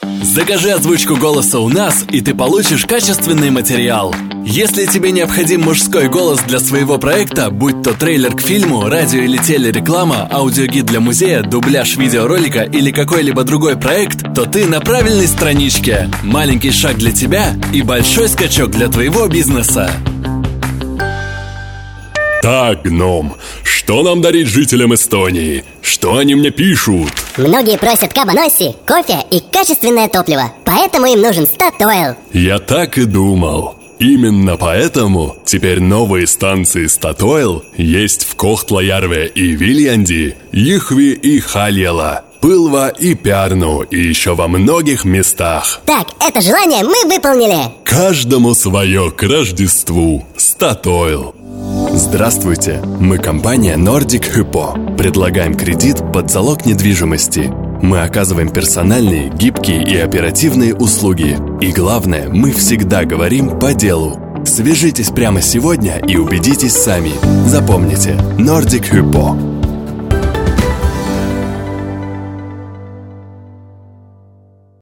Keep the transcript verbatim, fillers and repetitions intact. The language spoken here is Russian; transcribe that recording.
Закажи озвучку голоса у нас, и ты получишь качественный материал. Если тебе необходим мужской голос для своего проекта, будь то трейлер к фильму, радио или телереклама, аудиогид для музея, дубляж видеоролика или какой-либо другой проект, то ты на правильной страничке. Маленький шаг для тебя и большой скачок для твоего бизнеса. Так, гном, что нам дарить жителям Эстонии? Что они мне пишут? Многие просят кабаноси, кофе и качественное топливо. Поэтому им нужен Statoil. Я так и думал. Именно поэтому теперь новые станции Statoil есть в Кохтла-Järve и Viljandi, Jõhvi и Haljala, Põlva и Pärnu и еще во многих местах. Так, это желание мы выполнили. Каждому свое к Рождеству. Statoil. Здравствуйте, мы компания Nordic Hypo. Предлагаем кредит под залог недвижимости. Мы оказываем персональные, гибкие и оперативные услуги. И главное, мы всегда говорим по делу. Свяжитесь прямо сегодня и убедитесь сами. Запомните, Nordic Hypo.